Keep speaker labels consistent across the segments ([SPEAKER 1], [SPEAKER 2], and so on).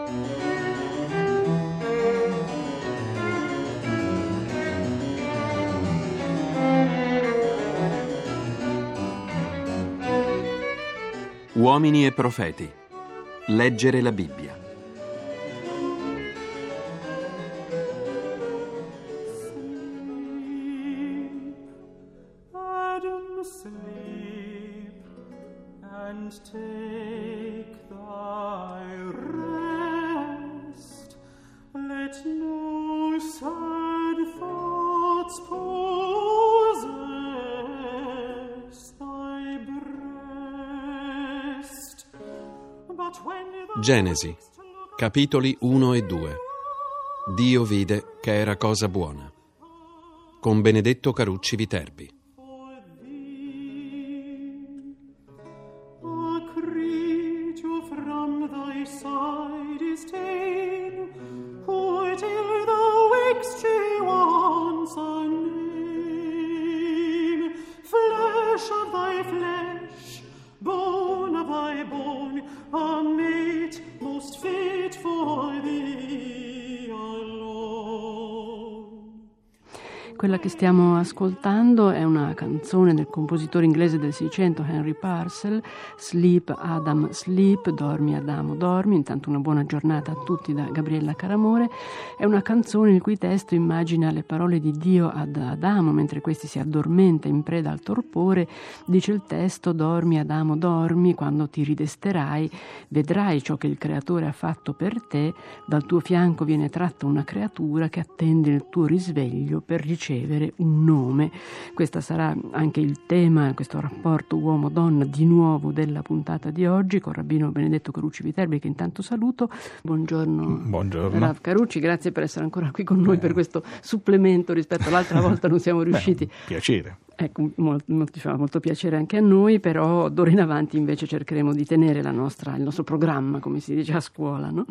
[SPEAKER 1] Uomini e profeti. Leggere la Bibbia. Genesi, capitoli 1 e 2. Dio vide che era cosa buona. Con Benedetto Carucci Viterbi.
[SPEAKER 2] Quella che stiamo ascoltando è una canzone del compositore inglese del Seicento Henry Purcell, Sleep Adam Sleep, dormi Adamo dormi. Intanto una buona giornata a tutti da Gabriella Caramore. È una canzone il cui testo immagina le parole di Dio ad Adamo mentre questi si addormenta in preda al torpore. Dice il testo: dormi Adamo dormi, quando ti ridesterai vedrai ciò che il Creatore ha fatto per te, dal tuo fianco viene tratta una creatura che attende il tuo risveglio per ricevere un nome. Questo sarà anche il tema, questo rapporto uomo-donna di nuovo della puntata di oggi, con Rabbino Benedetto Carucci Viterbi, che intanto saluto. Buongiorno. Rav Carucci, grazie per essere ancora qui con noi per questo supplemento rispetto all'altra volta non siamo riusciti.
[SPEAKER 3] Piacere.
[SPEAKER 2] Ecco, ci fa molto piacere anche a noi, però d'ora in avanti invece cercheremo di tenere il nostro programma, come si dice a scuola, no?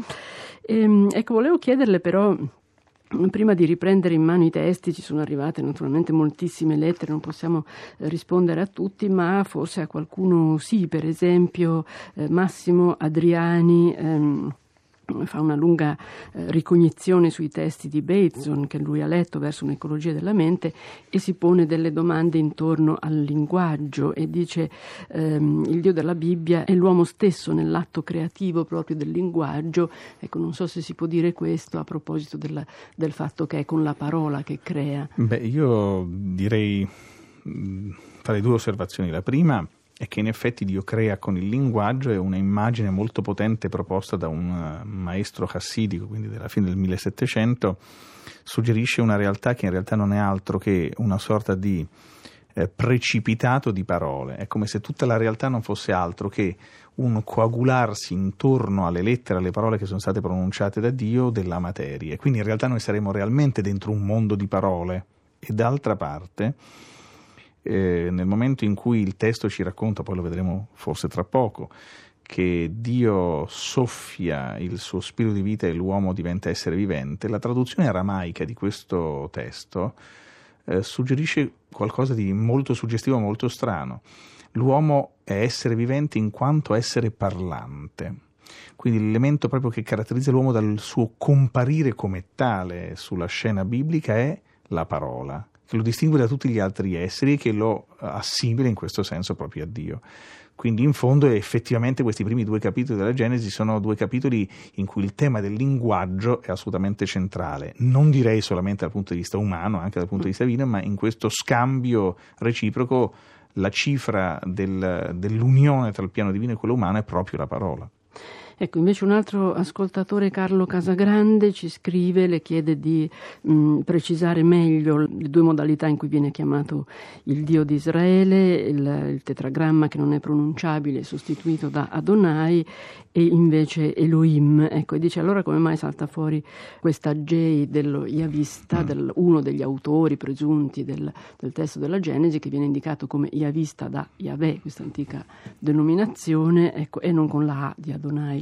[SPEAKER 2] Ecco, volevo chiederle però, prima di riprendere in mano i testi, ci sono arrivate naturalmente moltissime lettere, non possiamo rispondere a tutti, ma forse a qualcuno sì. Per esempio Massimo Adriani fa una lunga ricognizione sui testi di Bateson che lui ha letto verso un'ecologia della mente e si pone delle domande intorno al linguaggio e dice il Dio della Bibbia è l'uomo stesso nell'atto creativo proprio del linguaggio. Ecco, non so se si può dire questo a proposito del fatto che è con la parola che crea.
[SPEAKER 3] Io direi fare due osservazioni. La prima è che in effetti Dio crea con il linguaggio, è una immagine molto potente proposta da un maestro chassidico, quindi della fine del 1700, suggerisce una realtà che in realtà non è altro che una sorta di precipitato di parole. È come se tutta la realtà non fosse altro che un coagularsi intorno alle lettere, alle parole che sono state pronunciate da Dio della materia. Quindi in realtà noi saremo realmente dentro un mondo di parole. E d'altra parte, nel momento in cui il testo ci racconta, poi lo vedremo forse tra poco, che Dio soffia il suo spirito di vita e l'uomo diventa essere vivente, la traduzione aramaica di questo testo suggerisce qualcosa di molto suggestivo, molto strano. L'uomo è essere vivente in quanto essere parlante. Quindi l'elemento proprio che caratterizza l'uomo dal suo comparire come tale sulla scena biblica è la parola, che lo distingue da tutti gli altri esseri e che lo assimila in questo senso proprio a Dio. Quindi in fondo effettivamente questi primi due capitoli della Genesi sono due capitoli in cui il tema del linguaggio è assolutamente centrale, non direi solamente dal punto di vista umano, anche dal punto di vista divino, ma in questo scambio reciproco la cifra dell'unione tra il piano divino e quello umano è proprio la parola.
[SPEAKER 2] Ecco, invece un altro ascoltatore, Carlo Casagrande, ci scrive, le chiede di precisare meglio le due modalità in cui viene chiamato il Dio di Israele, il tetragramma che non è pronunciabile sostituito da Adonai e invece Elohim. Ecco, e dice allora come mai salta fuori questa J dello Yavista, uno degli autori presunti del testo della Genesi, che viene indicato come Yavista da Yahweh, questa antica denominazione, ecco, e non con la A di Adonai.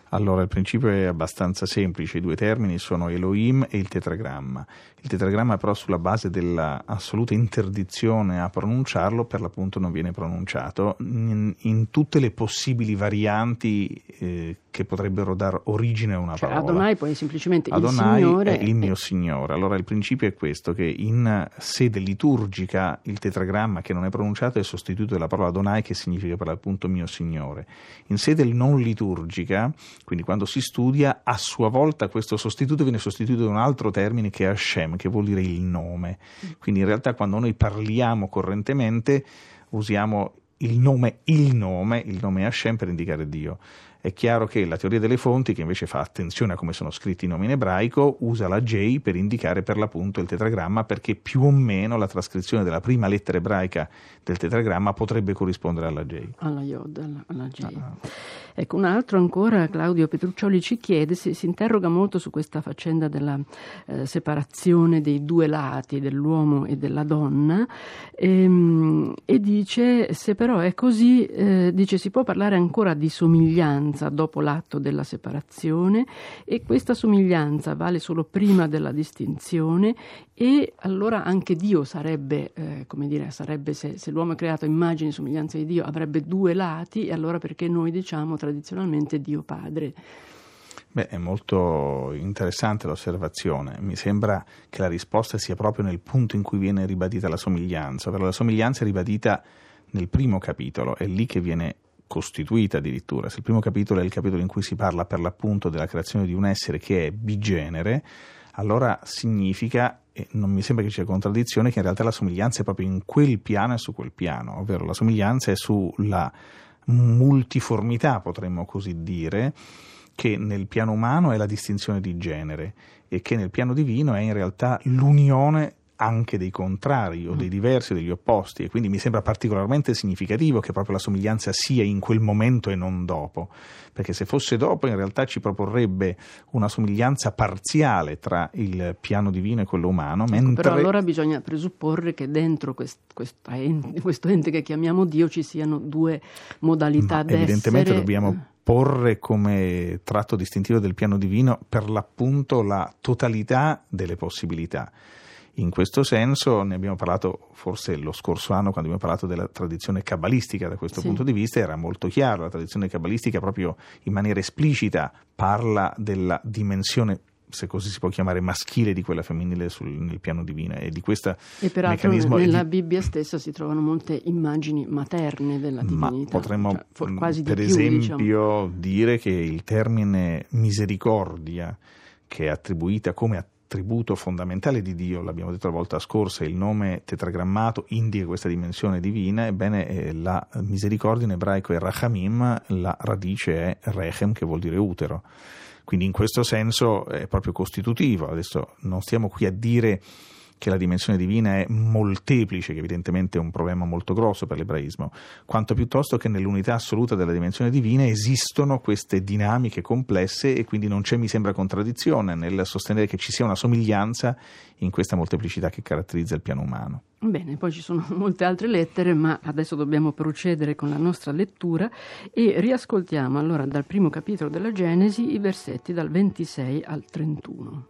[SPEAKER 3] Allora, il principio è abbastanza semplice, i due termini sono Elohim e il tetragramma. Il tetragramma però sulla base della assoluta interdizione a pronunciarlo, per l'appunto non viene pronunciato in tutte le possibili varianti che potrebbero dar origine a una parola.
[SPEAKER 2] Adonai poi è semplicemente
[SPEAKER 3] Adonai
[SPEAKER 2] il Signore.
[SPEAKER 3] È il mio Signore. Allora il principio è questo, che in sede liturgica il tetragramma che non è pronunciato è sostituito dalla parola Adonai, che significa per l'appunto mio Signore. In sede non liturgica, quindi quando si studia, a sua volta questo sostituto viene sostituito da un altro termine che è Hashem, che vuol dire il nome. Quindi in realtà quando noi parliamo correntemente usiamo il nome Hashem per indicare Dio. È chiaro che la teoria delle fonti, che invece fa attenzione a come sono scritti i nomi in ebraico, usa la J per indicare per l'appunto il tetragramma, perché più o meno la trascrizione della prima lettera ebraica del tetragramma potrebbe corrispondere alla J.
[SPEAKER 2] Alla Yod, alla J. Ecco, un altro ancora, Claudio Petruccioli ci chiede, si interroga molto su questa faccenda della separazione dei due lati, dell'uomo e della donna, e dice, se però è così, dice, si può parlare ancora di somiglianza dopo l'atto della separazione, e questa somiglianza vale solo prima della distinzione, e allora anche Dio sarebbe, sarebbe se l'uomo è creato a immagine e somiglianza di Dio, avrebbe due lati, e allora perché noi diciamo tradizionalmente Dio Padre?
[SPEAKER 3] Beh, è molto interessante l'osservazione. Mi sembra che la risposta sia proprio nel punto in cui viene ribadita la somiglianza, ovvero la somiglianza è ribadita nel primo capitolo, è lì che viene costituita addirittura. Se il primo capitolo è il capitolo in cui si parla per l'appunto della creazione di un essere che è bigenere, allora significa, e non mi sembra che ci sia contraddizione, che in realtà la somiglianza è proprio in quel piano e su quel piano, ovvero la somiglianza è sulla multiformità, potremmo così dire, che nel piano umano è la distinzione di genere e che nel piano divino è in realtà l'unione anche dei contrari o dei diversi o degli opposti, e quindi mi sembra particolarmente significativo che proprio la somiglianza sia in quel momento e non dopo, perché se fosse dopo in realtà ci proporrebbe una somiglianza parziale tra il piano divino e quello umano. Mentre...
[SPEAKER 2] Però allora bisogna presupporre che dentro questo ente che chiamiamo Dio ci siano due modalità d'essere.
[SPEAKER 3] Evidentemente dobbiamo porre come tratto distintivo del piano divino per l'appunto la totalità delle possibilità. In questo senso ne abbiamo parlato forse lo scorso anno, quando abbiamo parlato della tradizione cabalistica. Da questo punto di vista era molto chiaro, la tradizione cabalistica proprio in maniera esplicita parla della dimensione, se così si può chiamare, maschile di quella femminile nel piano divino, e di questo meccanismo.
[SPEAKER 2] Nella Bibbia stessa si trovano molte immagini materne della divinità.
[SPEAKER 3] Ma potremmo
[SPEAKER 2] quasi
[SPEAKER 3] per
[SPEAKER 2] di più,
[SPEAKER 3] esempio dire che il termine misericordia, che è attribuita come attributo fondamentale di Dio, l'abbiamo detto la volta scorsa, il nome tetragrammato indica questa dimensione divina. Ebbene, la misericordia in ebraico è rachamim, la radice è rechem, che vuol dire utero. Quindi in questo senso è proprio costitutivo. Adesso non stiamo qui a dire che la dimensione divina è molteplice, che evidentemente è un problema molto grosso per l'ebraismo, quanto piuttosto che nell'unità assoluta della dimensione divina esistono queste dinamiche complesse, e quindi non c'è, mi sembra, contraddizione nel sostenere che ci sia una somiglianza in questa molteplicità che caratterizza il piano umano.
[SPEAKER 2] Bene, poi ci sono molte altre lettere, ma adesso dobbiamo procedere con la nostra lettura e riascoltiamo allora dal primo capitolo della Genesi i versetti dal 26 al 31.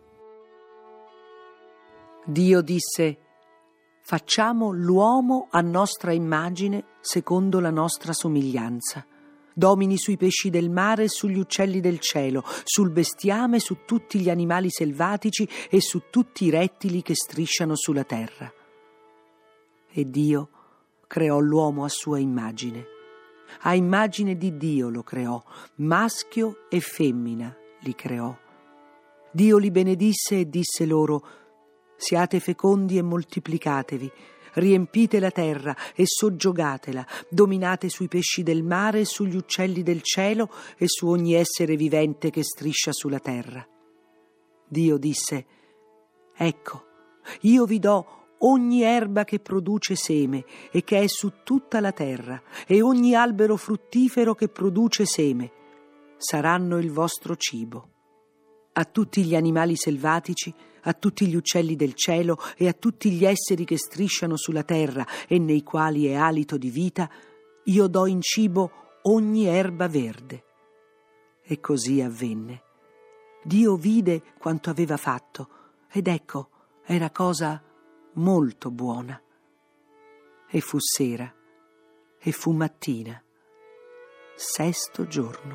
[SPEAKER 4] Dio disse: facciamo l'uomo a nostra immagine, secondo la nostra somiglianza. Domini sui pesci del mare e sugli uccelli del cielo, sul bestiame, su tutti gli animali selvatici e su tutti i rettili che strisciano sulla terra. E Dio creò l'uomo a sua immagine. A immagine di Dio lo creò, maschio e femmina li creò. Dio li benedisse e disse loro: siate fecondi e moltiplicatevi, riempite la terra e soggiogatela, dominate sui pesci del mare e sugli uccelli del cielo e su ogni essere vivente che striscia sulla terra. Dio disse: ecco, io vi do ogni erba che produce seme e che è su tutta la terra, e ogni albero fruttifero che produce seme. Saranno il vostro cibo. A tutti gli animali selvatici, a tutti gli uccelli del cielo e a tutti gli esseri che strisciano sulla terra e nei quali è alito di vita, io do in cibo ogni erba verde. E così avvenne. Dio vide quanto aveva fatto, ed ecco, era cosa molto buona. E fu sera, e fu mattina, 6° giorno.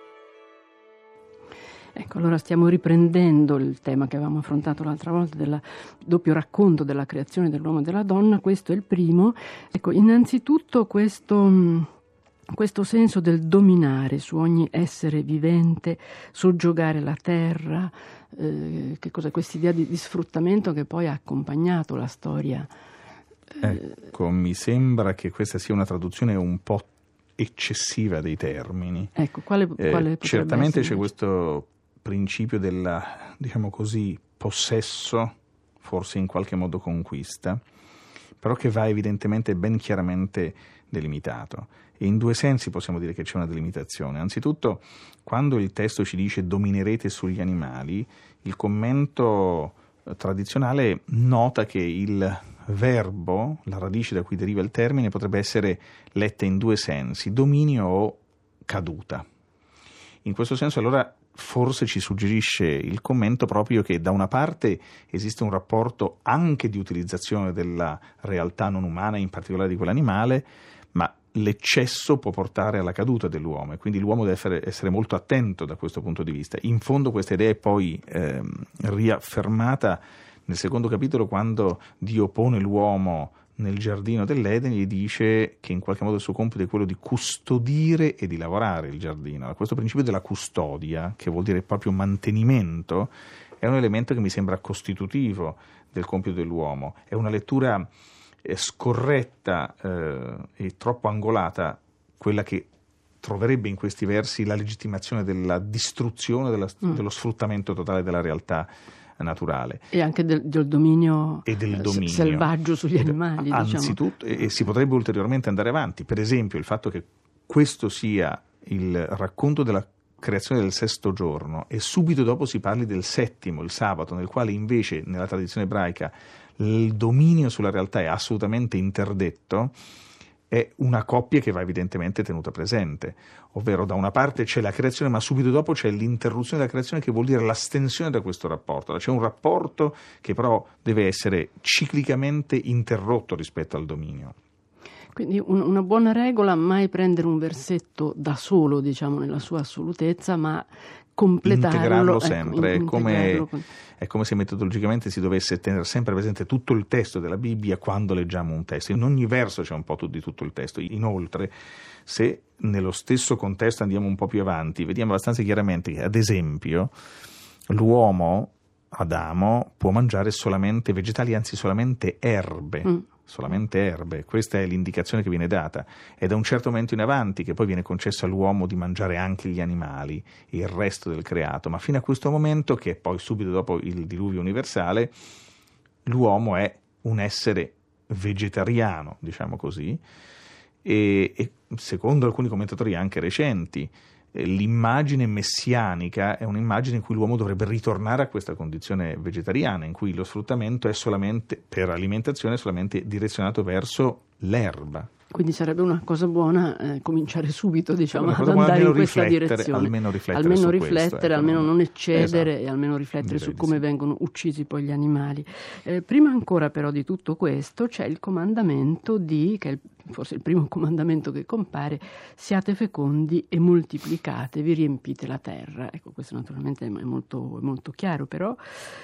[SPEAKER 2] Ecco, allora stiamo riprendendo il tema che avevamo affrontato l'altra volta del doppio racconto della creazione dell'uomo e della donna. Questo è il primo. Ecco, innanzitutto questo senso del dominare su ogni essere vivente, soggiogare la terra, che cos'è quest'idea di sfruttamento che poi ha accompagnato la storia.
[SPEAKER 3] Ecco, mi sembra che questa sia una traduzione un po' eccessiva dei termini.
[SPEAKER 2] Ecco, quale potrebbe
[SPEAKER 3] certamente
[SPEAKER 2] essere?
[SPEAKER 3] C'è questo principio della, diciamo così, possesso, forse in qualche modo conquista, però che va evidentemente ben chiaramente delimitato. E in due sensi possiamo dire che c'è una delimitazione. Anzitutto, quando il testo ci dice dominerete sugli animali, il commento tradizionale nota che il verbo, la radice da cui deriva il termine, potrebbe essere letta in due sensi, dominio o caduta. In questo senso allora forse ci suggerisce il commento proprio che da una parte esiste un rapporto anche di utilizzazione della realtà non umana, in particolare di quell'animale, ma l'eccesso può portare alla caduta dell'uomo e quindi l'uomo deve essere molto attento da questo punto di vista. In fondo questa idea è poi riaffermata nel 2° capitolo, quando Dio pone l'uomo nel giardino dell'Eden, gli dice che in qualche modo il suo compito è quello di custodire e di lavorare il giardino. Questo principio della custodia, che vuol dire proprio mantenimento, è un elemento che mi sembra costitutivo del compito dell'uomo. È una lettura scorretta e troppo angolata quella che troverebbe in questi versi la legittimazione della distruzione, dello sfruttamento totale della realtà naturale.
[SPEAKER 2] E anche del dominio,
[SPEAKER 3] e del dominio
[SPEAKER 2] selvaggio sugli animali.
[SPEAKER 3] Anzitutto, e si potrebbe ulteriormente andare avanti. Per esempio, il fatto che questo sia il racconto della creazione del 6° giorno e subito dopo si parli del 7°, il sabato, nel quale invece nella tradizione ebraica il dominio sulla realtà è assolutamente interdetto, è una coppia che va evidentemente tenuta presente, ovvero da una parte c'è la creazione, ma subito dopo c'è l'interruzione della creazione, che vuol dire l'astensione da questo rapporto. C'è un rapporto che però deve essere ciclicamente interrotto rispetto al dominio.
[SPEAKER 2] Quindi una buona regola: mai prendere un versetto da solo, diciamo, nella sua assolutezza, ma completarlo,
[SPEAKER 3] integrarlo sempre.
[SPEAKER 2] Integrarlo.
[SPEAKER 3] È come se metodologicamente si dovesse tenere sempre presente tutto il testo della Bibbia quando leggiamo un testo. In ogni verso c'è un po' di tutto il testo. Inoltre, se nello stesso contesto andiamo un po' più avanti, vediamo abbastanza chiaramente che, ad esempio, l'uomo, Adamo, può mangiare solamente vegetali, anzi solamente erbe. Solamente erbe, questa è l'indicazione che viene data. È da un certo momento in avanti che poi viene concesso all'uomo di mangiare anche gli animali, il resto del creato, ma fino a questo momento, che è poi subito dopo il diluvio universale, l'uomo è un essere vegetariano, diciamo così, e secondo alcuni commentatori anche recenti, l'immagine messianica è un'immagine in cui l'uomo dovrebbe ritornare a questa condizione vegetariana, in cui lo sfruttamento è solamente per alimentazione, solamente direzionato verso l'erba.
[SPEAKER 2] Quindi sarebbe una cosa buona cominciare subito, diciamo, ad
[SPEAKER 3] andare
[SPEAKER 2] andare in questa direzione.
[SPEAKER 3] Almeno riflettere,
[SPEAKER 2] almeno non eccedere, esatto. E almeno riflettere su come vengono uccisi poi gli animali. Prima ancora però di tutto questo c'è il comandamento che è forse il primo comandamento che compare: siate fecondi e moltiplicatevi, riempite la terra. Ecco, questo naturalmente è molto chiaro, però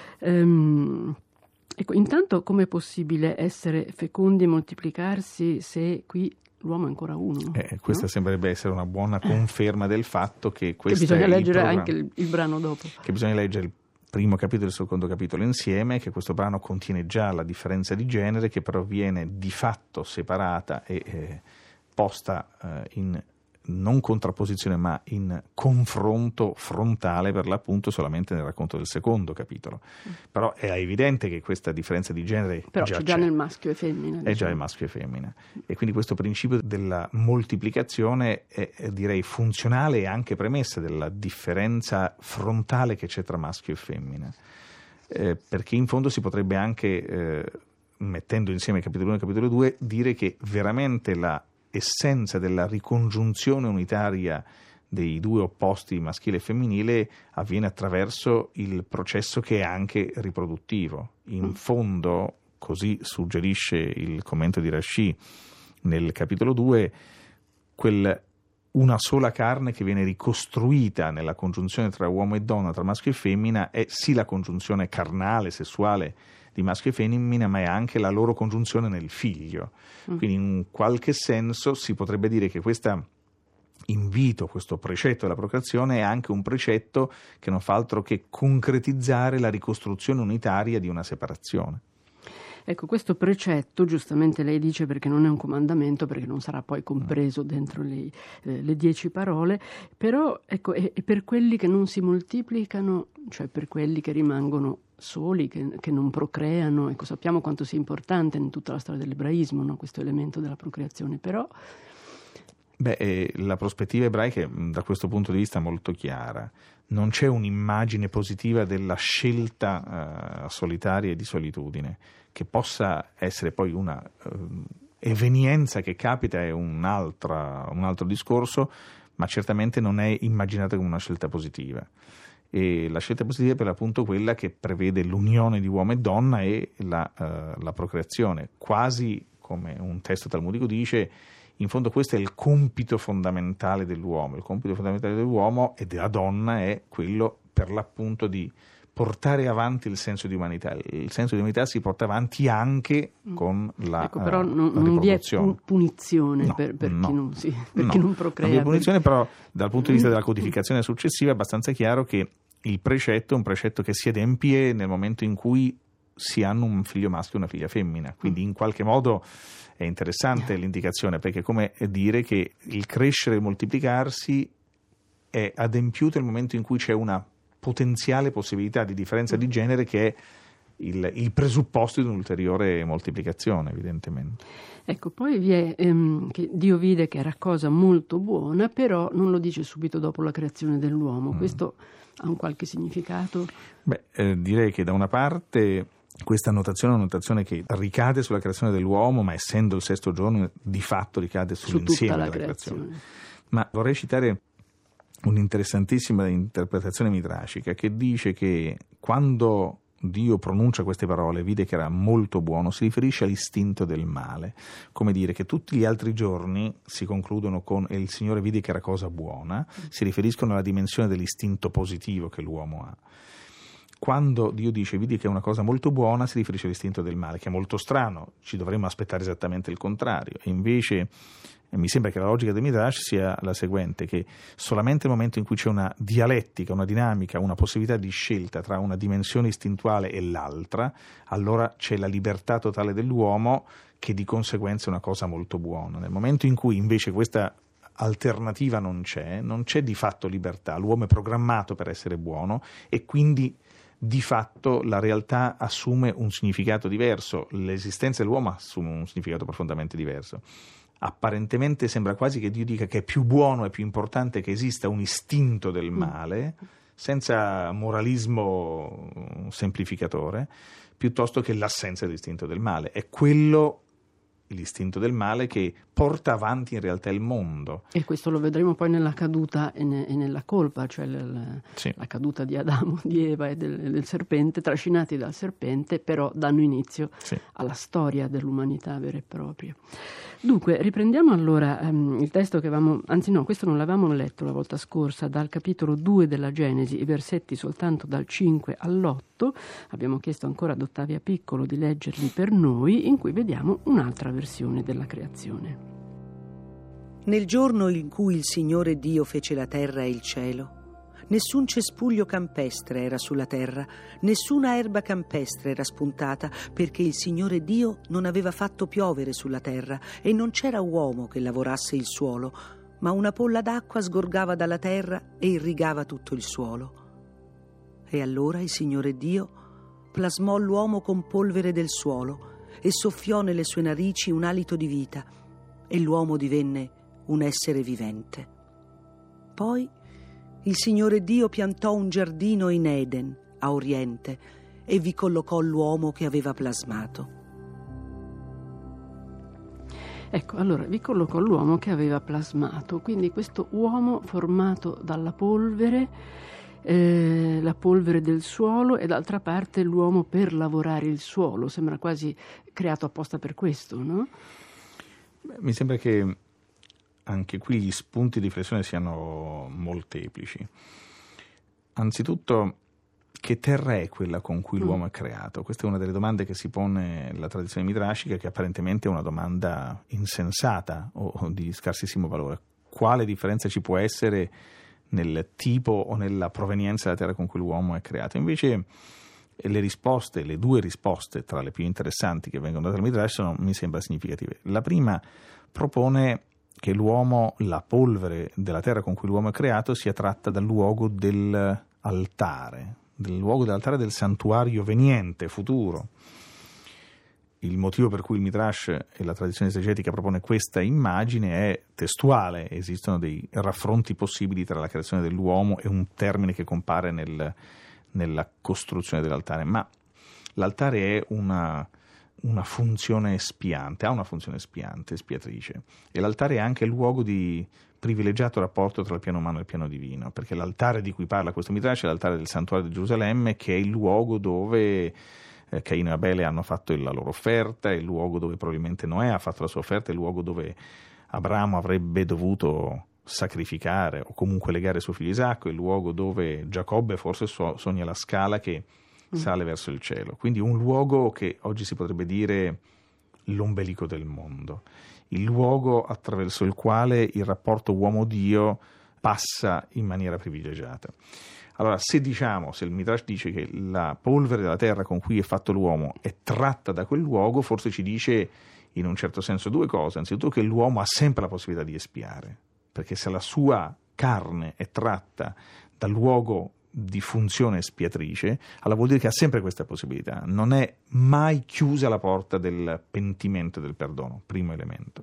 [SPEAKER 2] ecco, intanto com'è possibile essere fecondi e moltiplicarsi se qui l'uomo è ancora uno?
[SPEAKER 3] Questa sembrerebbe essere una buona conferma del fatto che questo
[SPEAKER 2] bisogna
[SPEAKER 3] è
[SPEAKER 2] leggere anche il brano dopo.
[SPEAKER 3] Che bisogna leggere il primo capitolo e il 2° capitolo insieme, che questo brano contiene già la differenza di genere, che però viene di fatto separata e posta in non contrapposizione ma in confronto frontale per l'appunto solamente nel racconto del 2° capitolo. Però è evidente che questa differenza di genere
[SPEAKER 2] però
[SPEAKER 3] già
[SPEAKER 2] c'è già nel maschio e femmina.
[SPEAKER 3] È già il maschio e femmina, e quindi questo principio della moltiplicazione è direi funzionale e anche premessa della differenza frontale che c'è tra maschio e femmina, perché in fondo si potrebbe anche mettendo insieme capitolo 1 e capitolo 2 dire che veramente la essenza della ricongiunzione unitaria dei due opposti maschile e femminile avviene attraverso il processo che è anche riproduttivo. In fondo, così suggerisce il commento di Rashi nel capitolo 2, una sola carne che viene ricostruita nella congiunzione tra uomo e donna, tra maschio e femmina, è sì la congiunzione carnale, sessuale di maschio e femmina, ma è anche la loro congiunzione nel figlio. Quindi in qualche senso si potrebbe dire che questo invito, questo precetto della procreazione è anche un precetto che non fa altro che concretizzare la ricostruzione unitaria di una separazione.
[SPEAKER 2] Ecco, questo precetto, giustamente lei dice, perché non è un comandamento, perché non sarà poi compreso dentro le 10 parole, però ecco, è per quelli che non si moltiplicano, cioè per quelli che rimangono soli, che non procreano. Ecco, sappiamo quanto sia importante in tutta la storia dell'ebraismo, no? Questo elemento della procreazione, però...
[SPEAKER 3] la prospettiva ebraica è, da questo punto di vista, molto chiara. Non c'è un'immagine positiva della scelta solitaria e di solitudine. Che possa essere poi una evenienza che capita è un altro discorso, ma certamente non è immaginata come una scelta positiva. E la scelta positiva è per l'appunto quella che prevede l'unione di uomo e donna e la procreazione, quasi come un testo talmudico dice. In fondo questo è il compito fondamentale dell'uomo. Il compito fondamentale dell'uomo e della donna è quello, per l'appunto, di portare avanti il senso di umanità. Il senso di umanità si porta avanti anche con la
[SPEAKER 2] però
[SPEAKER 3] non
[SPEAKER 2] vi è punizione per chi non procrea.
[SPEAKER 3] Non vi è punizione, però dal punto di vista della codificazione successiva è abbastanza chiaro che il precetto è un precetto che si adempie nel momento in cui si hanno un figlio maschio e una figlia femmina. Quindi in qualche modo è interessante l'indicazione, perché è come dire che il crescere e moltiplicarsi è adempiuto nel momento in cui c'è una potenziale possibilità di differenza di genere che è il presupposto di un'ulteriore moltiplicazione, evidentemente.
[SPEAKER 2] Ecco, poi vi è che Dio vide che era cosa molto buona, però non lo dice subito dopo la creazione dell'uomo. Questo ha un qualche significato?
[SPEAKER 3] Direi che da una parte questa annotazione è una notazione che ricade sulla creazione dell'uomo, ma essendo il sesto giorno di fatto ricade sull'insieme della creazione. Ma vorrei citare un'interessantissima interpretazione midrashica che dice che quando Dio pronuncia queste parole, vide che era molto buono, si riferisce all'istinto del male, come dire che tutti gli altri giorni si concludono con e il Signore vide che era cosa buona, si riferiscono alla dimensione dell'istinto positivo che l'uomo ha. Quando Dio dice vidi che è una cosa molto buona, si riferisce all'istinto del male, che è molto strano, ci dovremmo aspettare esattamente il contrario. E invece mi sembra che la logica del Midrash sia la seguente, che solamente nel momento in cui c'è una dialettica, una dinamica, una possibilità di scelta tra una dimensione istintuale e l'altra, allora c'è la libertà totale dell'uomo, che di conseguenza è una cosa molto buona. Nel momento in cui invece questa alternativa non c'è di fatto libertà, l'uomo è programmato per essere buono e quindi di fatto la realtà assume un significato diverso, l'esistenza dell'uomo assume un significato profondamente diverso. Apparentemente sembra quasi che Dio dica che è più buono e più importante che esista un istinto del male, senza moralismo semplificatore, piuttosto che l'assenza dell'istinto del male. È quello, l'istinto del male, che porta avanti in realtà il mondo.
[SPEAKER 2] E questo lo vedremo poi nella caduta e nella colpa, cioè la caduta di Adamo, di Eva e del serpente, trascinati dal serpente, però danno inizio alla storia dell'umanità vera e propria. Dunque, riprendiamo allora il testo che questo non l'avevamo letto la volta scorsa, dal capitolo 2 della Genesi, i versetti soltanto dal 5 all'8, abbiamo chiesto ancora ad Ottavia Piccolo di leggerli per noi, in cui vediamo un'altra versione della creazione.
[SPEAKER 4] Nel giorno in cui il Signore Dio fece la terra e il cielo, nessun cespuglio campestre era sulla terra, nessuna erba campestre era spuntata, perché il Signore Dio non aveva fatto piovere sulla terra e non c'era uomo che lavorasse il suolo, ma una polla d'acqua sgorgava dalla terra e irrigava tutto il suolo. E allora il Signore Dio plasmò l'uomo con polvere del suolo e soffiò nelle sue narici un alito di vita, e l'uomo divenne un essere vivente. Poi il Signore Dio piantò un giardino in Eden, a oriente, e vi collocò l'uomo che aveva plasmato.
[SPEAKER 2] Ecco, allora vi colloco l'uomo che aveva plasmato, quindi questo uomo formato dalla polvere, la polvere del suolo, e d'altra parte l'uomo per lavorare il suolo, sembra quasi creato apposta per questo, no?
[SPEAKER 3] Mi sembra che anche qui gli spunti di riflessione siano molteplici. Anzitutto, che terra è quella con cui l'uomo è creato? Questa è una delle domande che si pone la tradizione midrashica, che apparentemente è una domanda insensata o di scarsissimo valore. Quale differenza ci può essere nel tipo o nella provenienza della terra con cui l'uomo è creato? Invece le due risposte tra le più interessanti che vengono date dal Midrash sono, mi sembra, significative. La prima propone che l'uomo, la polvere della terra con cui l'uomo è creato, sia tratta dal luogo dell'altare, del santuario veniente, futuro. Il motivo per cui il Midrash e la tradizione esegetica propone questa immagine è testuale. Esistono dei raffronti possibili tra la creazione dell'uomo e un termine che compare nella costruzione dell'altare, ma l'altare è una funzione espiante, ha una funzione espiatrice, e l'altare è anche il luogo di privilegiato rapporto tra il piano umano e il piano divino, perché l'altare di cui parla questo Midrash è l'altare del santuario di Gerusalemme, che è il luogo dove Caino e Abele hanno fatto la loro offerta, è il luogo dove probabilmente Noè ha fatto la sua offerta, è il luogo dove Abramo avrebbe dovuto sacrificare o comunque legare suo figlio Isacco, è il luogo dove Giacobbe forse sogna la scala che sale verso il cielo. Quindi un luogo che oggi si potrebbe dire l'ombelico del mondo, il luogo attraverso il quale il rapporto uomo-Dio passa in maniera privilegiata. Allora, se il Midrash dice che la polvere della terra con cui è fatto l'uomo è tratta da quel luogo, forse ci dice in un certo senso due cose. Anzitutto che l'uomo ha sempre la possibilità di espiare, perché se la sua carne è tratta dal luogo di funzione espiatrice, allora vuol dire che ha sempre questa possibilità, non è mai chiusa la porta del pentimento e del perdono, primo elemento.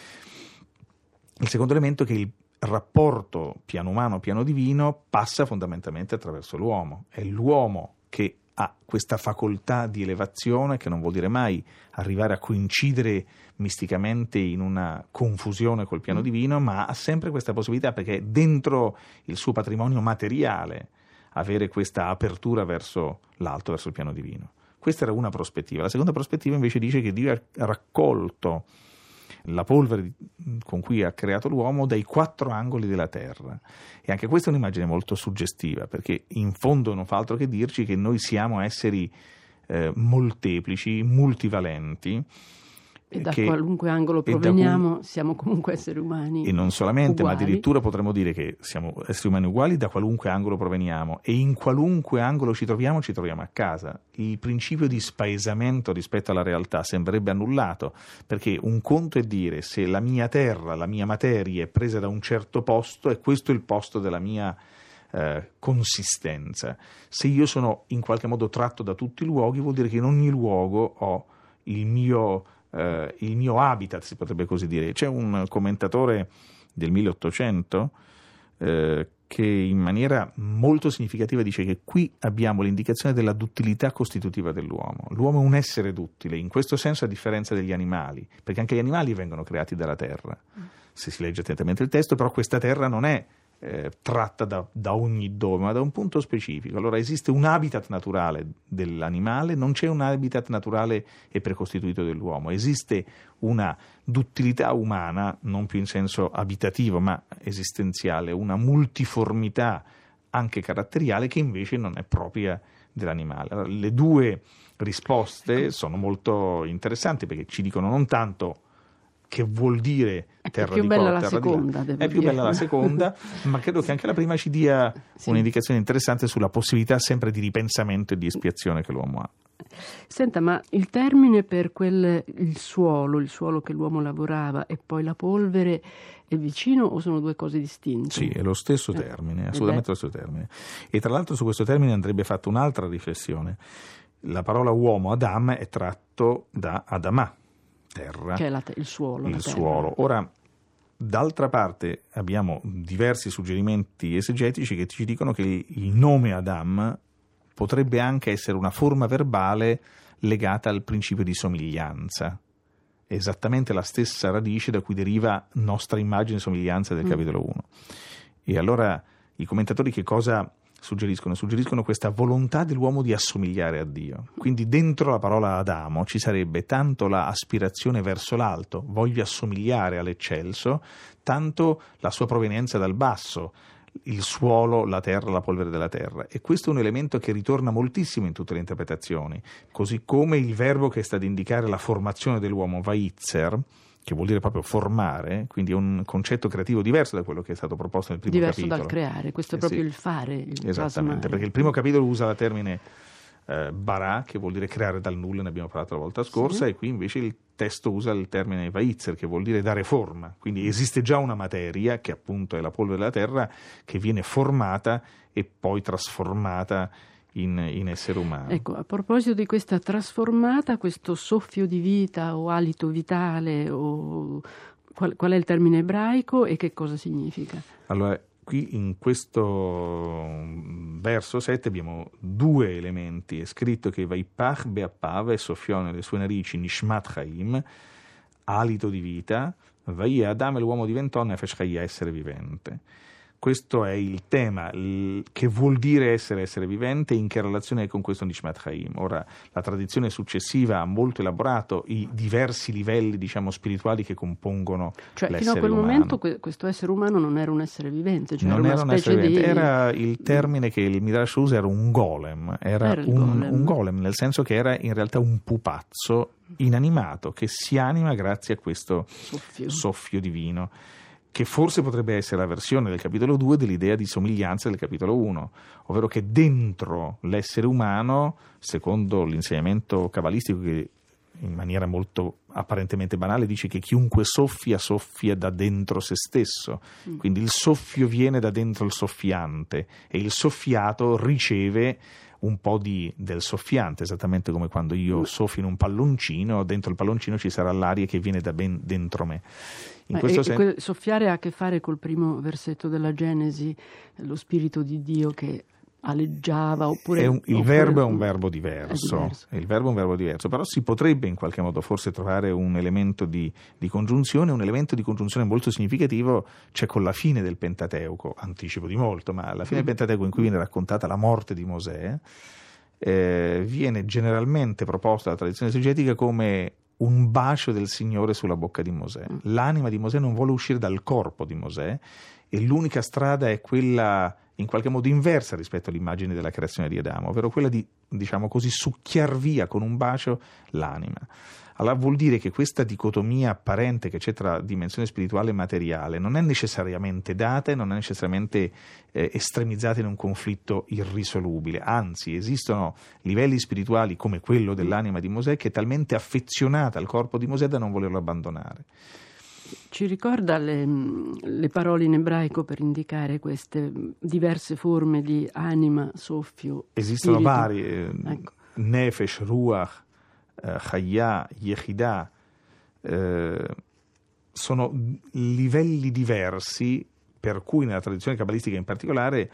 [SPEAKER 3] Il secondo elemento è che il rapporto piano umano, piano divino passa fondamentalmente attraverso l'uomo, è l'uomo che ha questa facoltà di elevazione, che non vuol dire mai arrivare a coincidere misticamente in una confusione col piano divino, ma ha sempre questa possibilità, perché dentro il suo patrimonio materiale avere questa apertura verso l'alto, verso il piano divino. Questa era una prospettiva. La seconda prospettiva invece dice che Dio ha raccolto la polvere con cui ha creato l'uomo dai 4 angoli della terra. E anche questa è un'immagine molto suggestiva, perché in fondo non fa altro che dirci che noi siamo esseri molteplici, multivalenti,
[SPEAKER 2] e da qualunque angolo proveniamo siamo comunque esseri umani.
[SPEAKER 3] E non solamente,
[SPEAKER 2] uguali.
[SPEAKER 3] Ma addirittura potremmo dire che siamo esseri umani uguali da qualunque angolo proveniamo, e in qualunque angolo ci troviamo a casa. Il principio di spaesamento rispetto alla realtà sembrerebbe annullato, perché un conto è dire: se la mia terra, la mia materia è presa da un certo posto, e questo è il posto della mia consistenza. Se io sono in qualche modo tratto da tutti i luoghi, vuol dire che in ogni luogo ho il mio habitat, si potrebbe così dire. C'è un commentatore del 1800 che in maniera molto significativa dice che qui abbiamo l'indicazione della duttilità costitutiva dell'uomo. L'uomo è un essere duttile, in questo senso a differenza degli animali, perché anche gli animali vengono creati dalla terra, se si legge attentamente il testo, però questa terra non è tratta da ogni dove, ma da un punto specifico. Allora esiste un habitat naturale dell'animale, non c'è un habitat naturale e precostituito dell'uomo. Esiste una duttilità umana, non più in senso abitativo ma esistenziale, una multiformità anche caratteriale che invece non è propria dell'animale. Allora, le due risposte sono molto interessanti, perché ci dicono non tanto che vuol dire terra di qua, terra di là. È più bella la seconda, ma credo che anche la prima ci dia un'indicazione interessante sulla possibilità sempre di ripensamento e di espiazione che l'uomo ha.
[SPEAKER 2] Senta, ma il termine per il suolo che l'uomo lavorava, e poi la polvere, è vicino o sono due cose distinte?
[SPEAKER 3] Sì, è lo stesso termine, assolutamente lo stesso termine. E tra l'altro su questo termine andrebbe fatta un'altra riflessione. La parola uomo, Adam, è tratto da Adamà, terra,
[SPEAKER 2] che è il suolo.
[SPEAKER 3] Il suolo. Ora, d'altra parte, abbiamo diversi suggerimenti esegetici che ci dicono che il nome Adam potrebbe anche essere una forma verbale legata al principio di somiglianza. esattamente la stessa radice da cui deriva nostra immagine e somiglianza del capitolo 1. E allora i commentatori che cosa suggeriscono? Suggeriscono questa volontà dell'uomo di assomigliare a Dio. Quindi dentro la parola Adamo ci sarebbe tanto la aspirazione verso l'alto, voglio assomigliare all'eccelso, tanto la sua provenienza dal basso, il suolo, la terra, la polvere della terra. E questo è un elemento che ritorna moltissimo in tutte le interpretazioni, così come il verbo che sta ad indicare la formazione dell'uomo, vayitzer, che vuol dire proprio formare, quindi è un concetto creativo diverso da quello che è stato proposto nel primo capitolo.
[SPEAKER 2] Diverso dal creare, questo è proprio il fare, il
[SPEAKER 3] esattamente,
[SPEAKER 2] plasmare.
[SPEAKER 3] Perché il primo capitolo usa il termine bara, che vuol dire creare dal nulla, ne abbiamo parlato la volta scorsa, e qui invece il testo usa il termine vayitzer, che vuol dire dare forma. Quindi esiste già una materia, che appunto è la polvere della terra, che viene formata e poi trasformata in essere umano.
[SPEAKER 2] Ecco, a proposito di questa trasformata, questo soffio di vita o alito vitale, o qual è il termine ebraico e che cosa significa?
[SPEAKER 3] Allora, qui in questo verso 7 abbiamo due elementi. È scritto che Vaipach be'apav, e soffiò nelle sue narici Nishmat Chaim, alito di vita, Vaie Adam, e l'uomo diventò Nefesh Chaya, essere vivente. Questo è il tema, che vuol dire essere vivente, in che relazione è con questo Nishmat Chaim. Ora, la tradizione successiva ha molto elaborato i diversi livelli, diciamo, spirituali che compongono l'essere umano.
[SPEAKER 2] Fino a quel momento questo essere umano non era un essere vivente, cioè
[SPEAKER 3] non
[SPEAKER 2] era una specie di...
[SPEAKER 3] Era il termine che il Midrash usa, era un golem, un golem, nel senso che era in realtà un pupazzo inanimato che si anima grazie a questo soffio divino, che forse potrebbe essere la versione del capitolo 2 dell'idea di somiglianza del capitolo 1, ovvero che dentro l'essere umano, secondo l'insegnamento cabalistico che in maniera molto apparentemente banale dice che chiunque soffia da dentro se stesso, quindi il soffio viene da dentro il soffiante e il soffiato riceve un po' del soffiante, esattamente come quando io soffio in un palloncino, dentro il palloncino ci sarà l'aria che viene da ben dentro me.
[SPEAKER 2] Soffiare ha a che fare col primo versetto della Genesi, lo spirito di Dio che aleggiava, oppure...
[SPEAKER 3] Il verbo è un verbo diverso. Il verbo è un verbo diverso, però si potrebbe in qualche modo forse trovare un elemento di congiunzione. Un elemento di congiunzione molto significativo c'è con la fine del Pentateuco, anticipo di molto, ma alla fine del Pentateuco, in cui viene raccontata la morte di Mosè, viene generalmente proposta dalla tradizione esegetica come un bacio del Signore sulla bocca di Mosè. L'anima di Mosè non vuole uscire dal corpo di Mosè e l'unica strada è quella in qualche modo inversa rispetto all'immagine della creazione di Adamo, ovvero quella di, diciamo così, succhiar via con un bacio l'anima. Allora vuol dire che questa dicotomia apparente che c'è tra dimensione spirituale e materiale non è necessariamente data e non è necessariamente estremizzata in un conflitto irrisolubile, anzi esistono livelli spirituali come quello dell'anima di Mosè che è talmente affezionata al corpo di Mosè da non volerlo abbandonare.
[SPEAKER 2] Ci ricorda le parole in ebraico per indicare queste diverse forme di anima, soffio,
[SPEAKER 3] esistono
[SPEAKER 2] spirito.
[SPEAKER 3] Varie, ecco. Nefesh, Ruach, Chaya, Yechidah, sono livelli diversi per cui nella tradizione cabalistica in particolare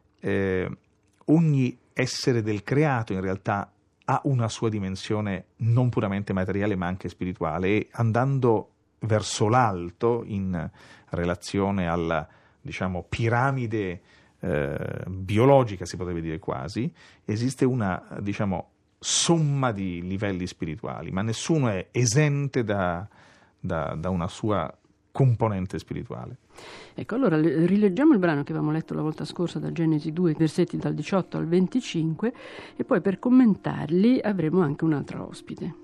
[SPEAKER 3] ogni essere del creato in realtà ha una sua dimensione non puramente materiale ma anche spirituale, e andando verso l'alto in relazione alla, diciamo, piramide biologica, si potrebbe dire quasi, esiste una, diciamo, somma di livelli spirituali, ma nessuno è esente da una sua componente spirituale.
[SPEAKER 2] Ecco, allora rileggiamo il brano che avevamo letto la volta scorsa da Genesi 2, versetti dal 18 al 25, e poi per commentarli avremo anche un'altra ospite.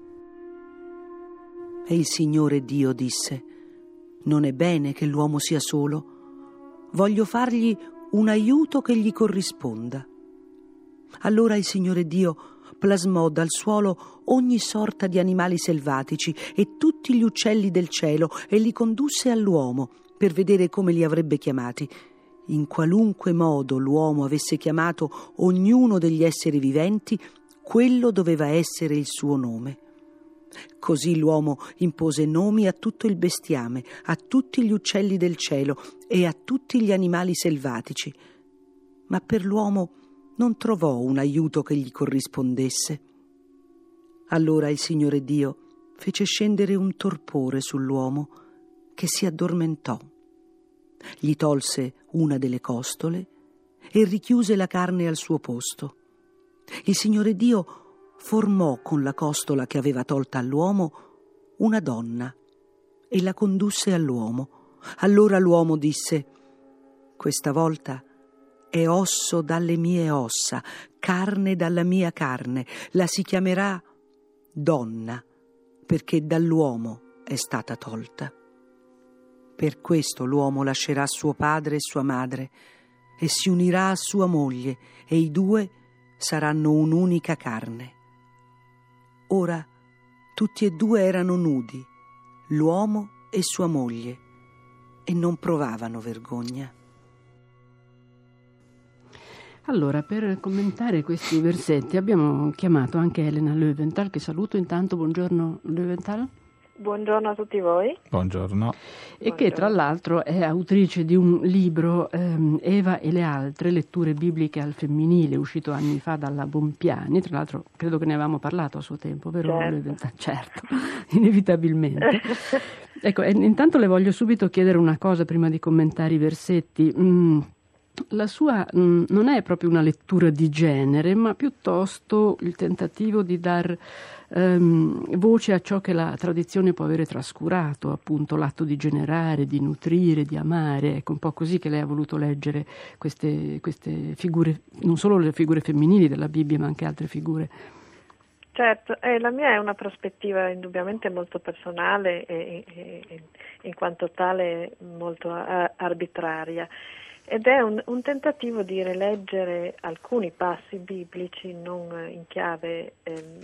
[SPEAKER 4] E il Signore Dio disse: non è bene che l'uomo sia solo, voglio fargli un aiuto che gli corrisponda. Allora il Signore Dio plasmò dal suolo ogni sorta di animali selvatici e tutti gli uccelli del cielo e li condusse all'uomo per vedere come li avrebbe chiamati. In qualunque modo l'uomo avesse chiamato ognuno degli esseri viventi, quello doveva essere il suo nome. Così l'uomo impose nomi a tutto il bestiame, a tutti gli uccelli del cielo e a tutti gli animali selvatici. Ma per l'uomo non trovò un aiuto che gli corrispondesse. Allora il Signore Dio fece scendere un torpore sull'uomo che si addormentò. Gli tolse una delle costole e richiuse la carne al suo posto. Il Signore Dio formò con la costola che aveva tolta all'uomo una donna e la condusse all'uomo. Allora l'uomo disse: questa volta è osso dalle mie ossa, carne dalla mia carne, la si chiamerà donna, perché dall'uomo è stata tolta. Per questo l'uomo lascerà suo padre e sua madre e si unirà a sua moglie, e i due saranno un'unica carne. Ora tutti e due erano nudi, l'uomo e sua moglie, e non provavano vergogna.
[SPEAKER 2] Allora, per commentare questi versetti abbiamo chiamato anche Elena Löwenthal, che saluto intanto. Buongiorno Löwenthal.
[SPEAKER 5] Buongiorno a tutti voi.
[SPEAKER 3] Buongiorno.
[SPEAKER 2] E che tra l'altro è autrice di un libro, Eva e le altre, letture bibliche al femminile, uscito anni fa dalla Bompiani. Tra l'altro credo che ne avevamo parlato a suo tempo, vero? Certo, inevitabilmente. Ecco, intanto le voglio subito chiedere una cosa prima di commentare i versetti. La sua non è proprio una lettura di genere, ma piuttosto il tentativo di dar voce a ciò che la tradizione può avere trascurato, appunto l'atto di generare, di nutrire, di amare. Ecco, un po' così che lei ha voluto leggere queste figure, non solo le figure femminili della Bibbia, ma anche altre figure.
[SPEAKER 5] Certo, la mia è una prospettiva indubbiamente molto personale e in quanto tale molto arbitraria. Ed è un tentativo di rileggere alcuni passi biblici non in chiave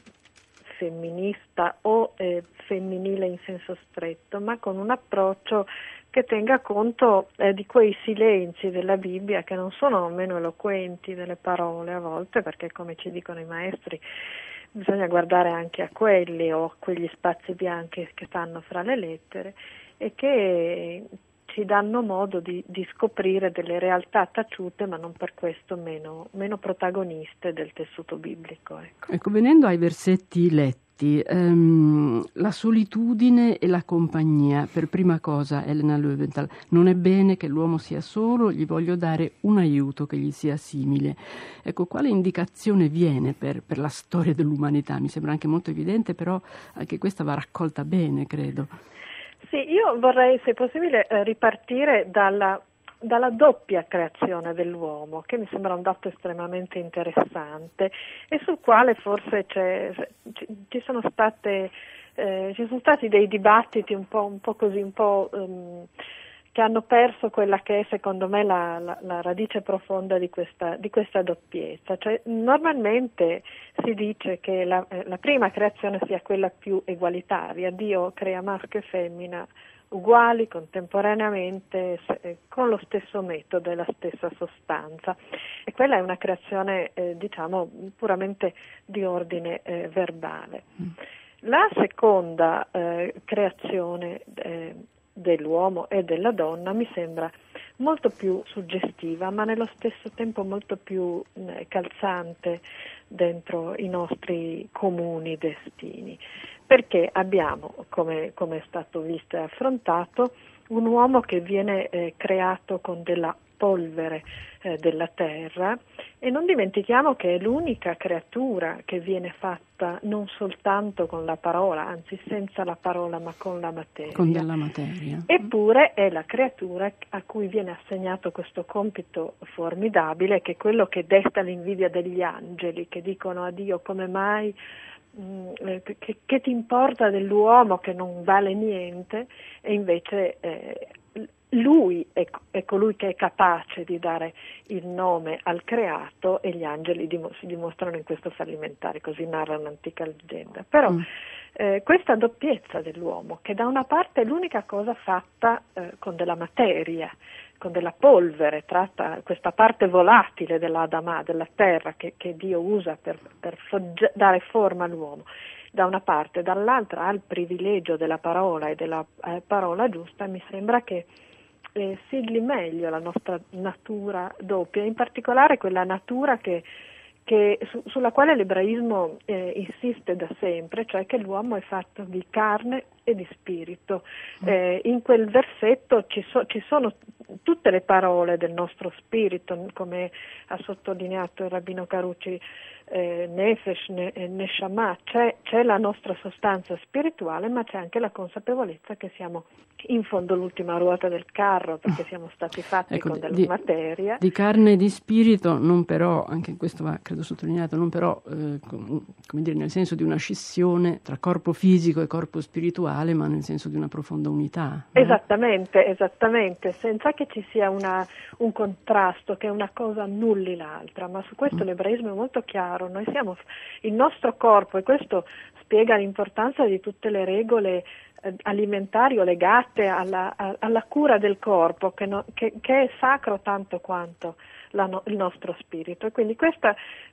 [SPEAKER 5] femminista o femminile in senso stretto, ma con un approccio che tenga conto di quei silenzi della Bibbia che non sono meno eloquenti delle parole a volte, perché come ci dicono i maestri bisogna guardare anche a quelli o a quegli spazi bianchi che stanno fra le lettere e che ci danno modo di scoprire delle realtà taciute, ma non per questo meno protagoniste del tessuto biblico.
[SPEAKER 2] Ecco, venendo ai versetti letti, la solitudine e la compagnia. Per prima cosa, Elena Löwenthal, non è bene che l'uomo sia solo, gli voglio dare un aiuto che gli sia simile. Ecco, quale indicazione viene per la storia dell'umanità? Mi sembra anche molto evidente, però anche questa va raccolta bene, credo.
[SPEAKER 5] Sì, io vorrei, se possibile, ripartire dalla doppia creazione dell'uomo, che mi sembra un dato estremamente interessante e sul quale forse ci sono stati dei dibattiti un po' così, che hanno perso quella che è secondo me la radice profonda di questa doppiezza. Cioè, normalmente si dice che la prima creazione sia quella più egualitaria. Dio crea maschio e femmina uguali contemporaneamente con lo stesso metodo e la stessa sostanza, e quella è una creazione diciamo puramente di ordine verbale. La seconda creazione dell'uomo e della donna mi sembra molto più suggestiva, ma nello stesso tempo molto più calzante dentro i nostri comuni destini, perché abbiamo, come è stato visto e affrontato, un uomo che viene creato con della polvere della terra, e non dimentichiamo che è l'unica creatura che viene fatta non soltanto con la parola, anzi senza la parola, ma con la materia.
[SPEAKER 2] Con della materia.
[SPEAKER 5] Eppure è la creatura a cui viene assegnato questo compito formidabile, che è quello che desta l'invidia degli angeli, che dicono a Dio: come mai, che ti importa dell'uomo che non vale niente? E invece lui è colui che è capace di dare il nome al creato, e gli angeli si dimostrano in questo fallimentari, così narra un'antica leggenda. Però questa doppiezza dell'uomo, che da una parte è l'unica cosa fatta con della materia, con della polvere, tratta questa parte volatile dell'Adamà, della terra, che Dio usa per dare forma all'uomo, da una parte, dall'altra ha il privilegio della parola e della parola giusta. Mi sembra che sigli meglio la nostra natura doppia, in particolare quella natura che sulla quale l'ebraismo insiste da sempre, cioè che l'uomo è fatto di carne e di spirito. In quel versetto ci sono tutte le parole del nostro spirito, come ha sottolineato il rabbino Carucci, Nefesh, Neshama, c'è la nostra sostanza spirituale, ma c'è anche la consapevolezza che siamo in fondo l'ultima ruota del carro, perché siamo stati fatti con della materia.
[SPEAKER 2] Di carne e di spirito, non però, anche questo va credo sottolineato, non però come dire, nel senso di una scissione tra corpo fisico e corpo spirituale, ma nel senso di una profonda unità.
[SPEAKER 5] Esattamente, senza che ci sia un contrasto, che una cosa annulli l'altra, ma su questo l'ebraismo è molto chiaro. Noi siamo il nostro corpo, e questo spiega l'importanza di tutte le regole alimentari o legate alla cura del corpo, che è sacro tanto quanto il nostro spirito. E quindi questa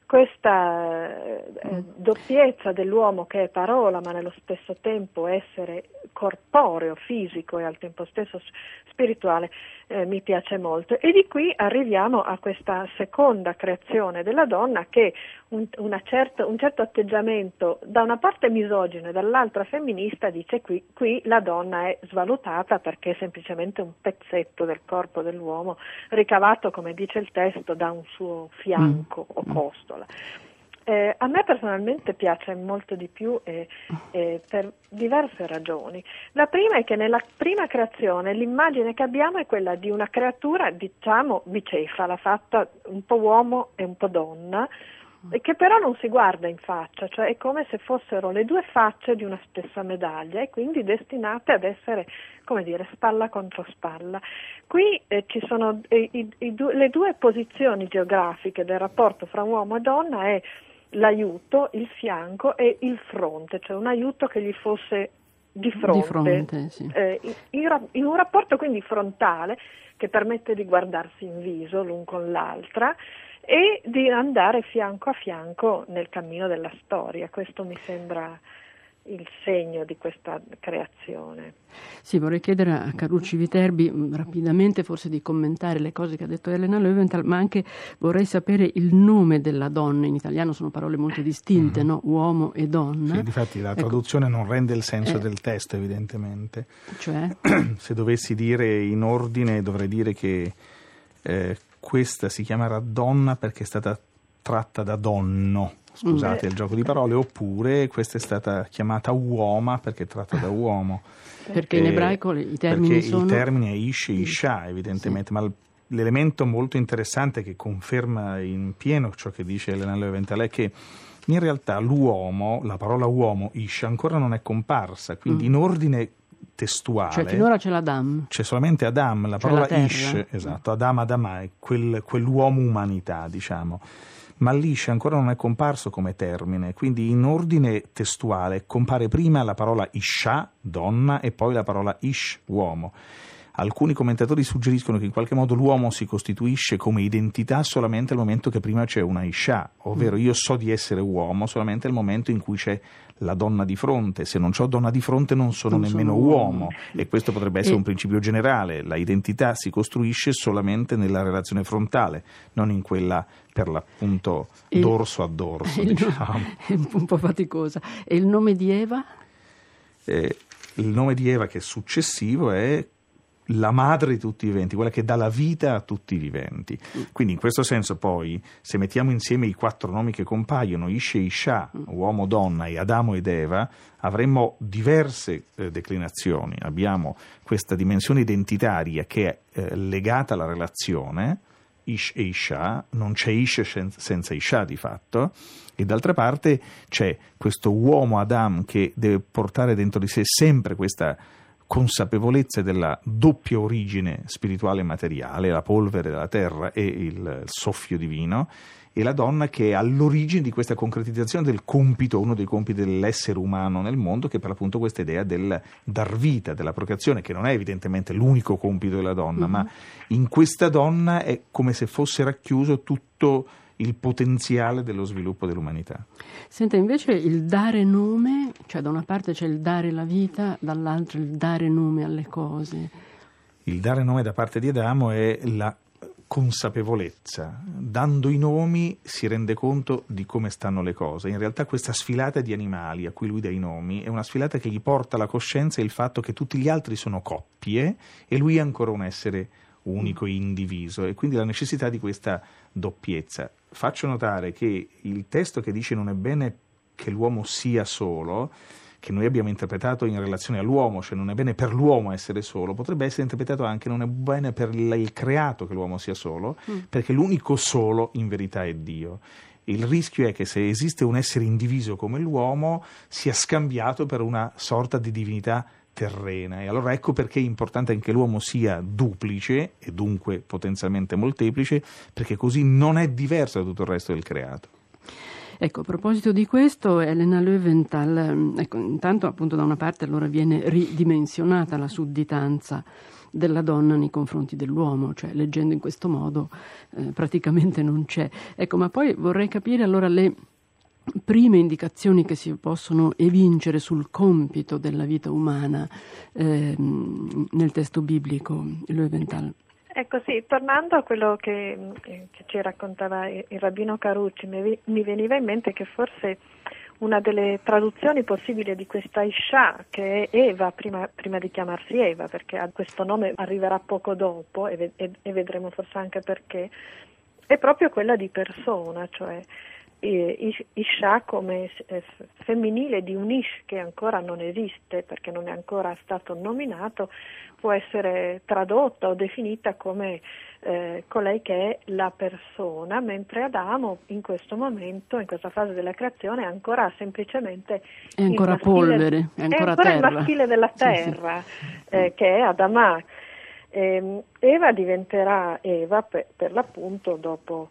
[SPEAKER 5] doppiezza dell'uomo, che è parola ma nello stesso tempo essere corporeo, fisico e al tempo stesso spirituale, mi piace molto. E di qui arriviamo a questa seconda creazione della donna, che un certo atteggiamento, da una parte misogino e dall'altra femminista, dice qui la donna è svalutata perché è semplicemente un pezzetto del corpo dell'uomo ricavato, come dice il testo, da un suo fianco o costola. A me personalmente piace molto di più per diverse ragioni. La prima è che nella prima creazione l'immagine che abbiamo è quella di una creatura, diciamo, bicefala, fatta un po' uomo e un po' donna, che però non si guarda in faccia, cioè è come se fossero le due facce di una stessa medaglia, e quindi destinate ad essere, come dire, spalla contro spalla. Qui ci sono le due posizioni geografiche del rapporto fra uomo e donna, è l'aiuto, il fianco e il fronte, cioè un aiuto che gli fosse di fronte, sì. In un rapporto quindi frontale, che permette di guardarsi in viso l'un con l'altra e di andare fianco a fianco nel cammino della storia. Questo mi sembra il segno di questa creazione.
[SPEAKER 2] Sì, vorrei chiedere a Carucci Viterbi rapidamente forse di commentare le cose che ha detto Elena Löwenthal, ma anche vorrei sapere il nome della donna. In italiano sono parole molto distinte, no? Uomo e donna.
[SPEAKER 3] Sì, difatti la traduzione non rende il senso del testo, evidentemente.
[SPEAKER 2] Cioè?
[SPEAKER 3] Se dovessi dire in ordine, dovrei dire che questa si chiamerà donna perché è stata tratta da donno. Scusate il gioco di parole, oppure questa è stata chiamata uoma perché è tratta da uomo.
[SPEAKER 2] Perché in ebraico i termini sono...
[SPEAKER 3] Perché il termine è ish e isha, evidentemente, sì. Ma l'elemento molto interessante che conferma in pieno ciò che dice Elena Löwenthal è che in realtà l'uomo, la parola uomo, ish, ancora non è comparsa, quindi in ordine testuale.
[SPEAKER 2] Cioè finora c'è l'Adam.
[SPEAKER 3] C'è solamente Adam, la parola ish, esatto, Adam, Adamai, quell'uomo umanità, diciamo. Ma l'ish ancora non è comparso come termine, quindi in ordine testuale compare prima la parola isha, donna, e poi la parola ish, uomo. Alcuni commentatori suggeriscono che in qualche modo l'uomo si costituisce come identità solamente al momento che prima c'è una isha, ovvero io so di essere uomo solamente al momento in cui c'è la donna di fronte. Se non c'ho donna di fronte non sono nemmeno uomo, e questo potrebbe essere un principio generale. La identità si costruisce solamente nella relazione frontale, non in quella per l'appunto dorso a dorso, diciamo.
[SPEAKER 2] È un po' faticosa. E il nome di Eva?
[SPEAKER 3] Il nome di Eva, che è successivo, è la madre di tutti i viventi, quella che dà la vita a tutti i viventi. Quindi in questo senso poi, se mettiamo insieme i 4 nomi che compaiono, Ish e Isha, uomo, donna, e Adamo ed Eva, avremmo diverse declinazioni. Abbiamo questa dimensione identitaria che è legata alla relazione, Ish e Isha, non c'è Ish senza Isha di fatto, e d'altra parte c'è questo uomo Adam che deve portare dentro di sé sempre questa consapevolezza della doppia origine spirituale e materiale, la polvere della terra e il soffio divino, e la donna che è all'origine di questa concretizzazione del compito, uno dei compiti dell'essere umano nel mondo, che è per l'appunto questa idea del dar vita, della procreazione, che non è evidentemente l'unico compito della donna, ma in questa donna è come se fosse racchiuso tutto il potenziale dello sviluppo dell'umanità.
[SPEAKER 2] Senta, invece il dare nome, cioè da una parte c'è il dare la vita, dall'altra il dare nome alle cose.
[SPEAKER 3] Il dare nome da parte di Adamo è la consapevolezza. Dando i nomi si rende conto di come stanno le cose. In realtà questa sfilata di animali a cui lui dà i nomi è una sfilata che gli porta alla coscienza il fatto che tutti gli altri sono coppie e lui è ancora un essere unico e indiviso, e quindi la necessità di questa doppiezza. Faccio notare che il testo che dice non è bene che l'uomo sia solo, che noi abbiamo interpretato in relazione all'uomo, cioè non è bene per l'uomo essere solo, potrebbe essere interpretato anche non è bene per il creato che l'uomo sia solo, perché l'unico solo in verità è Dio. Il rischio è che se esiste un essere indiviso come l'uomo sia scambiato per una sorta di divinità terrena, e allora ecco perché è importante anche l'uomo sia duplice e dunque potenzialmente molteplice, perché così non è diverso da tutto il resto del creato.
[SPEAKER 2] Ecco, a proposito di questo, Elena Löwenthal, intanto appunto da una parte allora viene ridimensionata la sudditanza della donna nei confronti dell'uomo, cioè leggendo in questo modo praticamente non c'è. Ecco, ma poi vorrei capire allora le prime indicazioni che si possono evincere sul compito della vita umana nel testo biblico, Löwenthal.
[SPEAKER 5] Ecco sì, tornando a quello che ci raccontava il rabbino Carucci, mi veniva in mente che forse una delle traduzioni possibili di questa Isha, che è Eva prima di chiamarsi Eva, perché questo nome arriverà poco dopo e vedremo forse anche perché, è proprio quella di persona, cioè Isha come femminile di un Ish che ancora non esiste perché non è ancora stato nominato, può essere tradotta o definita come colei che è la persona, mentre Adamo in questo momento, in questa fase della creazione, è ancora semplicemente
[SPEAKER 2] è ancora polvere, è ancora terra.
[SPEAKER 5] Il maschile della terra, sì. Che è Adamà. Eva diventerà Eva per l'appunto dopo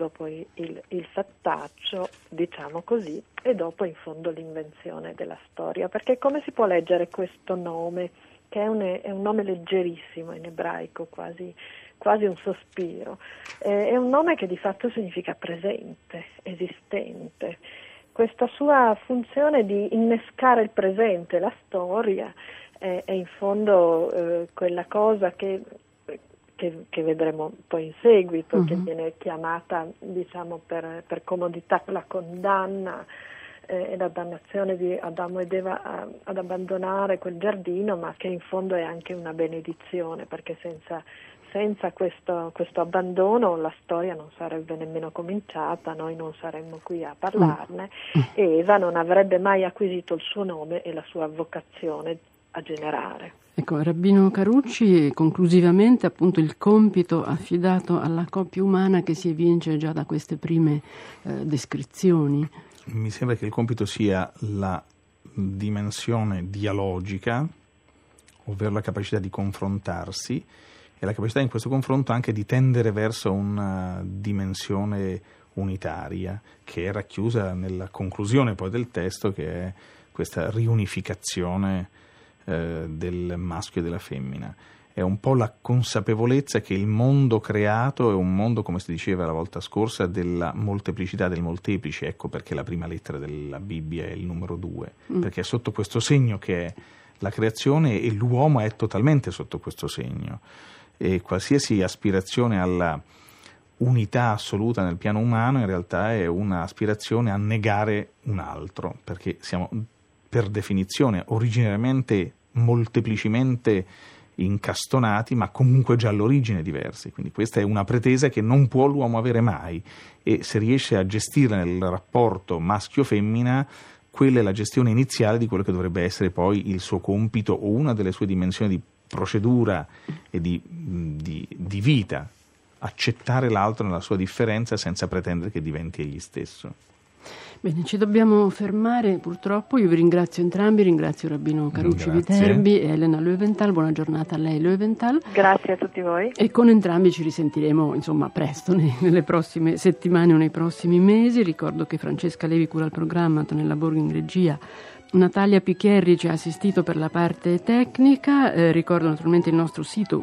[SPEAKER 5] il fattaccio, diciamo così, e dopo in fondo l'invenzione della storia, perché come si può leggere questo nome, che è un nome leggerissimo in ebraico, quasi un sospiro, è un nome che di fatto significa presente, esistente. Questa sua funzione di innescare il presente, la storia, è in fondo quella cosa che vedremo poi in seguito, che viene chiamata, diciamo, per comodità, la condanna e la dannazione di Adamo ed Eva ad abbandonare quel giardino, ma che in fondo è anche una benedizione, perché senza questo abbandono la storia non sarebbe nemmeno cominciata, noi non saremmo qui a parlarne e Eva non avrebbe mai acquisito il suo nome e la sua vocazione a generare.
[SPEAKER 2] Ecco, Rabbino Carucci, conclusivamente appunto il compito affidato alla coppia umana che si evince già da queste prime descrizioni.
[SPEAKER 3] Mi sembra che il compito sia la dimensione dialogica, ovvero la capacità di confrontarsi e la capacità in questo confronto anche di tendere verso una dimensione unitaria che è racchiusa nella conclusione poi del testo, che è questa riunificazione del maschio e della femmina. È un po' la consapevolezza che il mondo creato è un mondo, come si diceva la volta scorsa, della molteplicità del molteplice. Ecco perché la prima lettera della Bibbia è il numero 2, perché è sotto questo segno che è la creazione e l'uomo è totalmente sotto questo segno, e qualsiasi aspirazione alla unità assoluta nel piano umano in realtà è un'aspirazione a negare un altro, perché siamo per definizione originariamente molteplicemente incastonati, ma comunque già all'origine diversi. Quindi questa è una pretesa che non può l'uomo avere mai, e se riesce a gestire nel rapporto maschio-femmina, quella è la gestione iniziale di quello che dovrebbe essere poi il suo compito o una delle sue dimensioni di procedura e di vita, accettare l'altro nella sua differenza senza pretendere che diventi egli stesso.
[SPEAKER 2] Bene, ci dobbiamo fermare purtroppo. Io vi ringrazio entrambi, ringrazio Rabbino Carucci Viterbi e Elena Löwenthal. Buona giornata a lei, Löwenthal.
[SPEAKER 5] Grazie a tutti voi.
[SPEAKER 2] E con entrambi ci risentiremo presto, nelle prossime settimane o nei prossimi mesi. Ricordo che Francesca Levi cura il programma, Antonella Borghi in regia, Natalia Piccherri ci ha assistito per la parte tecnica. Ricordo naturalmente il nostro sito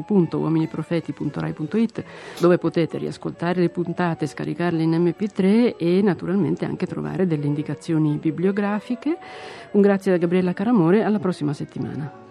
[SPEAKER 2] www.uominiprofeti.rai.it, dove potete riascoltare le puntate, scaricarle in MP3 e naturalmente anche trovare delle indicazioni bibliografiche. Un grazie da Gabriella Caramore, alla prossima settimana.